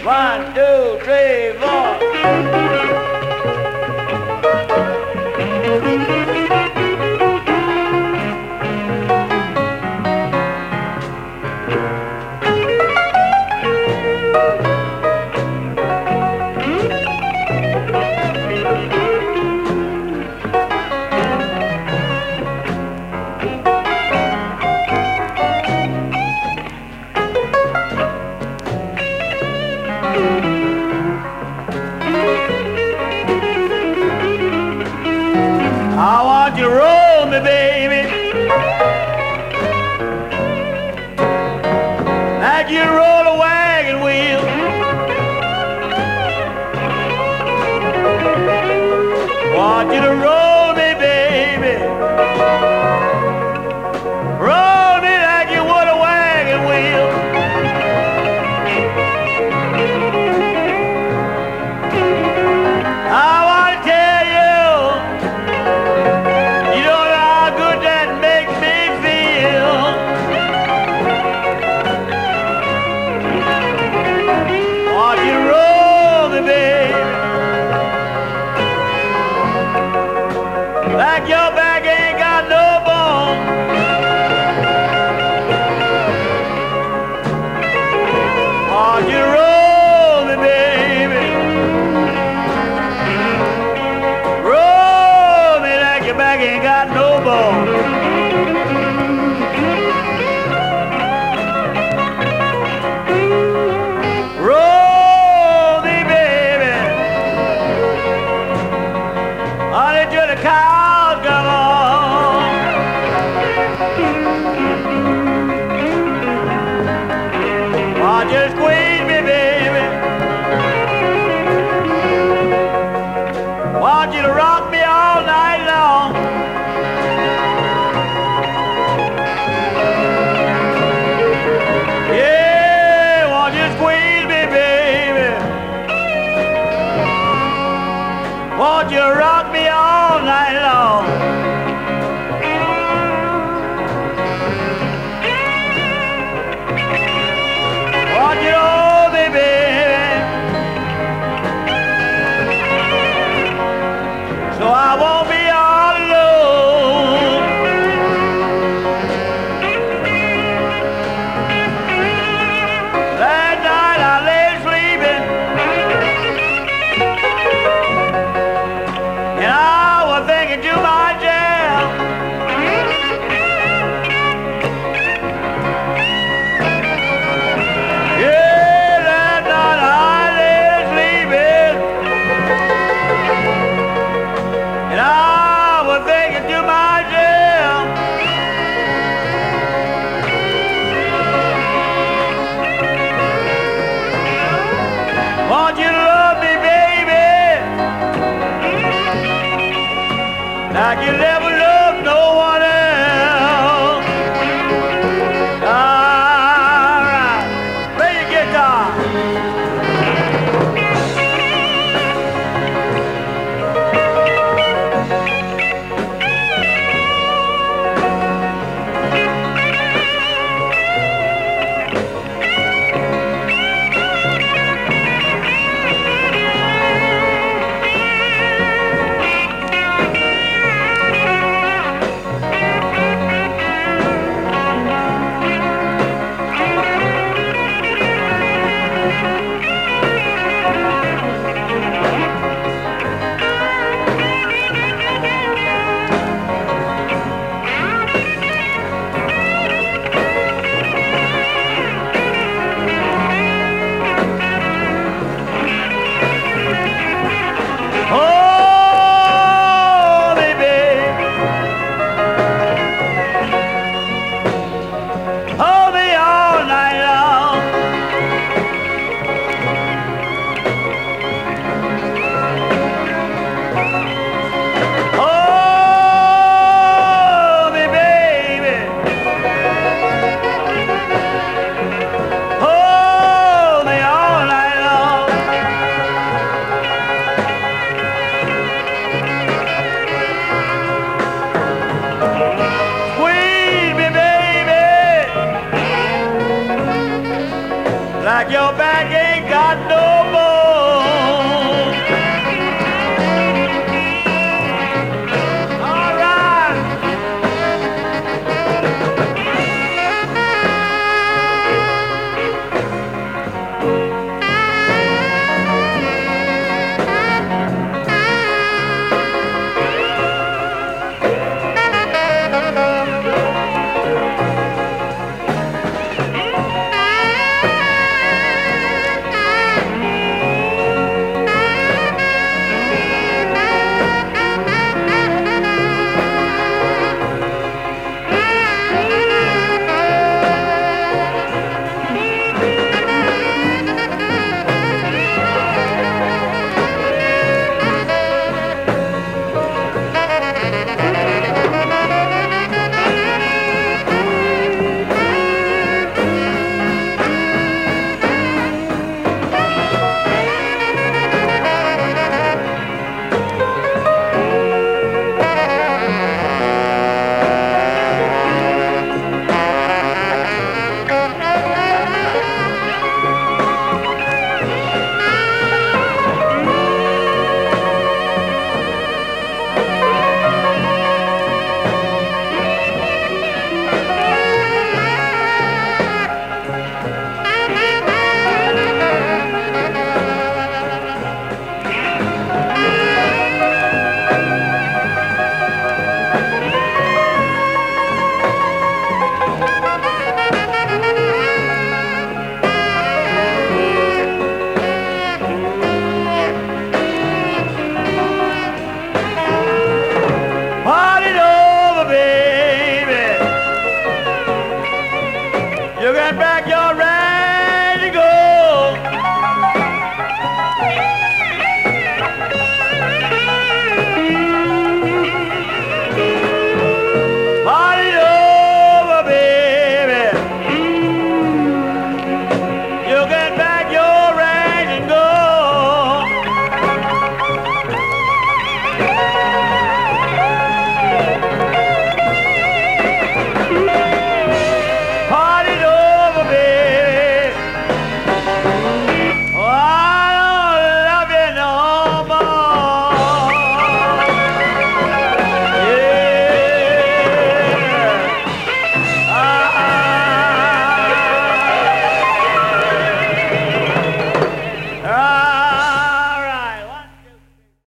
1, 2, 3, 4. I want you to roll me, baby, like you roll a wagon wheel. Want you to roll me, baby, roll me like you would a wagon wheel. I want to tell you, you don't know how good that makes me feel. Want you to roll me, baby, like your back ain't got no bone. Want you to roll me, baby, roll me like your back ain't got no bone. Roll me, baby, honey, till the cows come on. Want you to squeeze me, baby, want you to rock me all night long. Yeah, want you to squeeze me, baby, want you to rock me all night long. Want you to hold me, baby, so I won't be all alone. That night I lay sleeping, and I was thinking to myself, yeah, that night I lay sleeping, and I was thinking to myself, want you to love me, baby, like you never